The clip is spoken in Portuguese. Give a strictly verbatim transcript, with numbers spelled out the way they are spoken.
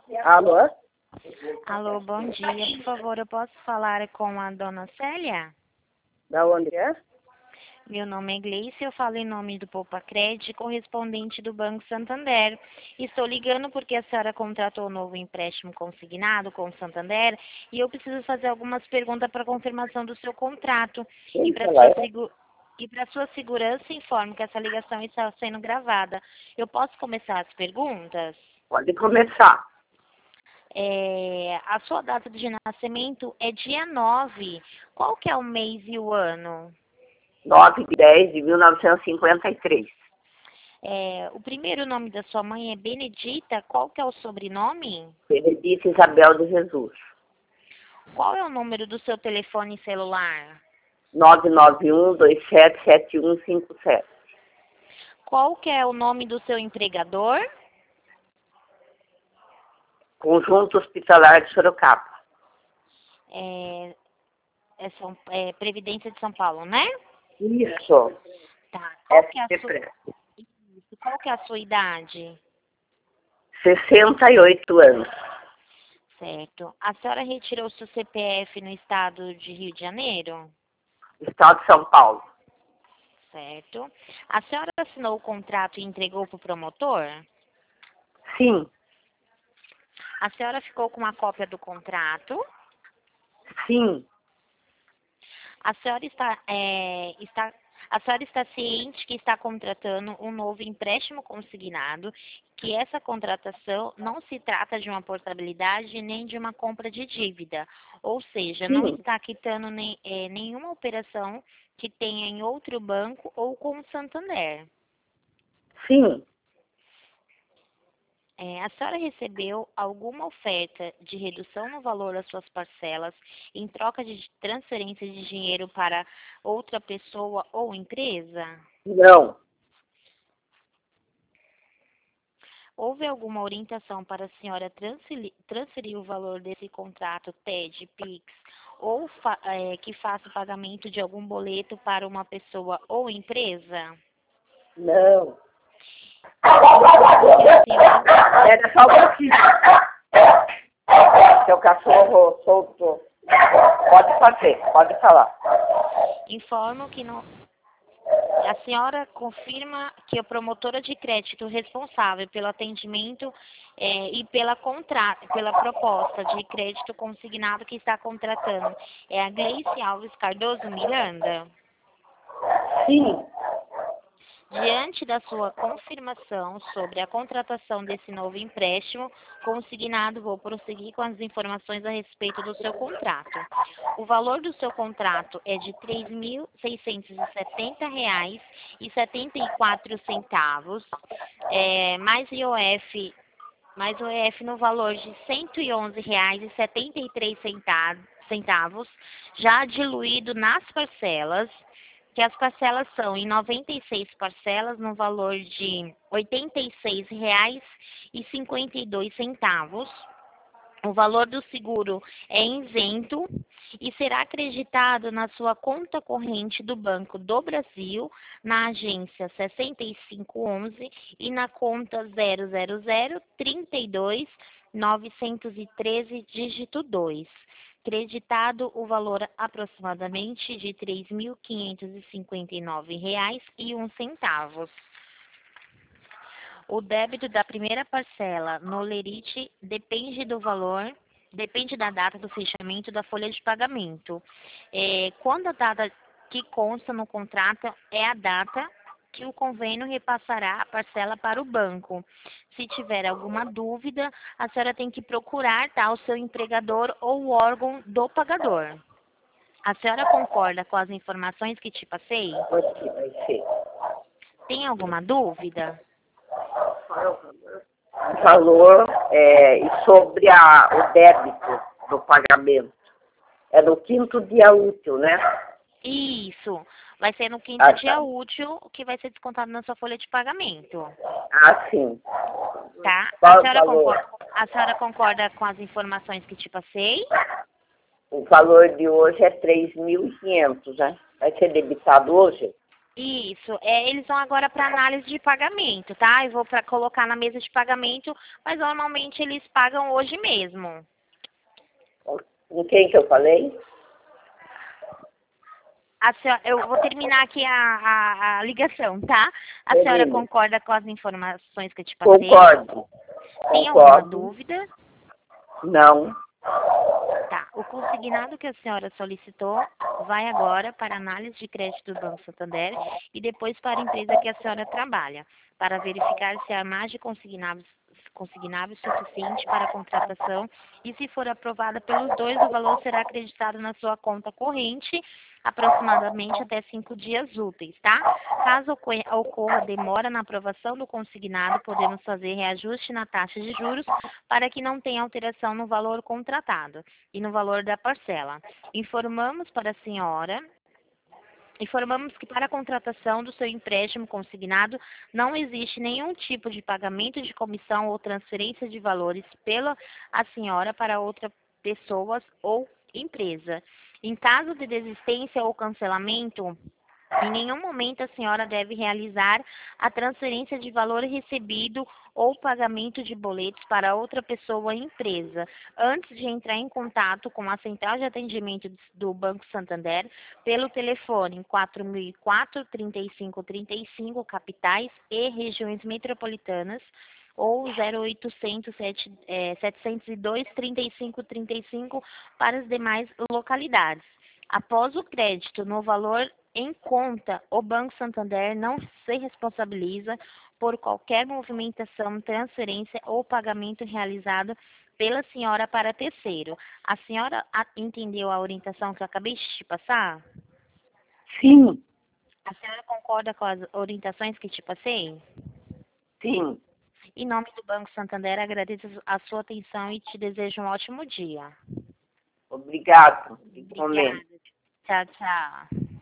Alô? Alô, bom dia. Por favor, eu posso falar com a dona Célia? Da onde é? Meu nome é Gleice, eu falo em nome do Poupa Crédito, correspondente do Banco Santander. Estou ligando porque a senhora contratou um novo empréstimo consignado com o Santander e eu preciso fazer algumas perguntas para confirmação do seu contrato. E para sua, segu... e para sua segurança, informo que essa ligação está sendo gravada. Eu posso começar as perguntas? Pode começar. É, a sua data de nascimento é dia nove. Qual que é o mês e o ano? nove de dez de mil novecentos e cinquenta e três. É, o primeiro nome da sua mãe é Benedita. Qual que é o sobrenome? Benedita Isabel de Jesus. Qual é o número do seu telefone celular? nove nove um, dois sete sete um cinco sete. Qual que é o nome do seu empregador? Conjunto Hospitalar de Sorocaba. É, é, São, é Previdência de São Paulo, né? Isso. Tá. Qual que é a S P sua, Pré. isso, qual que é a sua idade? sessenta e oito anos. Certo. A senhora retirou seu C P F no estado de Rio de Janeiro? Estado de São Paulo. Certo. A senhora assinou o contrato e entregou para o promotor? Sim. A senhora ficou com uma cópia do contrato? Sim. A senhora está, é, está, a senhora está ciente que está contratando um novo empréstimo consignado, que essa contratação não se trata de uma portabilidade nem de uma compra de dívida, ou seja, não Sim. está quitando nem, é, nenhuma operação que tenha em outro banco ou com o Santander. Sim. É, a senhora recebeu alguma oferta de redução no valor das suas parcelas em troca de transferência de dinheiro para outra pessoa ou empresa? Não. Houve alguma orientação para a senhora transferir, transferir o valor desse contrato T E D, Pix, ou fa, é, que faça o pagamento de algum boleto para uma pessoa ou empresa? Não. Que a senhora Era só um pouquinho. Seu cachorro soltou. Pode fazer, pode falar. informo que não. A senhora confirma que a promotora de crédito responsável pelo atendimento eh, e pela, contra... pela proposta de crédito consignado que está contratando é a Gleice Alves Cardoso Miranda? Sim. Diante da sua confirmação sobre a contratação desse novo empréstimo consignado, vou prosseguir com as informações a respeito do seu contrato. O valor do seu contrato é de três mil seiscentos e setenta reais e setenta e quatro centavos, é, mais I O F, mais o I O F no valor de cento e onze reais e setenta e três centavos, já diluído nas parcelas, que as parcelas são em noventa e seis parcelas no valor de oitenta e seis reais e cinquenta e dois centavos. O valor do seguro é isento e será acreditado na sua conta corrente do Banco do Brasil, na agência sessenta e cinco onze e na conta zero zero zero, trinta e dois, novecentos e treze, dígito dois. Creditado o valor aproximadamente de três mil quinhentos e cinquenta e nove reais e um centavo. O débito da primeira parcela no Lerite depende do valor, depende da data do fechamento da folha de pagamento. É, quando a data que consta no contrato é a data que o convênio repassará a parcela para o banco. Se tiver alguma dúvida, a senhora tem que procurar, tá, o seu empregador ou o órgão do pagador. A senhora concorda com as informações que te passei? Pode ser, vai ser. Tem alguma dúvida? O valor é, e sobre a, o débito do pagamento. É no quinto dia útil, né? Isso. Vai ser no quinto Ah, dia tá. útil que vai ser descontado na sua folha de pagamento. Ah, sim. Tá? A Qual o senhora, valor? concorda, a senhora concorda com as informações que te passei? O valor de hoje é três mil e quinhentos, né? Vai ser debitado hoje? Isso, é, eles vão agora para análise de pagamento, tá? Eu vou para colocar na mesa de pagamento, mas normalmente eles pagam hoje mesmo. Com quem que eu falei? A senhora, eu vou terminar aqui a, a, a ligação, tá? A Termine. senhora concorda com as informações que eu te passei? Concordo. Tem alguma Concordo. dúvida? Não. Tá. O consignado que a senhora solicitou vai agora para análise de crédito do Banco Santander e depois para a empresa que a senhora trabalha, para verificar se há margem consignável, consignável suficiente para a contratação e, se for aprovada pelos dois, o valor será acreditado na sua conta corrente aproximadamente até cinco dias úteis, tá? Caso ocorra demora na aprovação do consignado, podemos fazer reajuste na taxa de juros para que não tenha alteração no valor contratado e no valor da parcela. Informamos para a senhora Informamos que para a contratação do seu empréstimo consignado não existe nenhum tipo de pagamento de comissão ou transferência de valores pela a senhora para outra pessoa ou empresa. Em caso de desistência ou cancelamento, em nenhum momento a senhora deve realizar a transferência de valor recebido ou pagamento de boletos para outra pessoa ou empresa, antes de entrar em contato com a central de atendimento do Banco Santander pelo telefone quatro mil e quatro, trinta e cinco trinta e cinco, capitais e regiões metropolitanas, ou zero oitocentos, setecentos e dois, trinta e cinco trinta e cinco para as demais localidades. Após o crédito no valor em conta, o Banco Santander não se responsabiliza por qualquer movimentação, transferência ou pagamento realizado pela senhora para terceiro. A senhora entendeu a orientação que eu acabei de te passar? Sim. A senhora concorda com as orientações que te passei? Sim. Em nome do Banco Santander, agradeço a sua atenção e te desejo um ótimo dia. Obrigado. Obrigada. Tchau, tchau.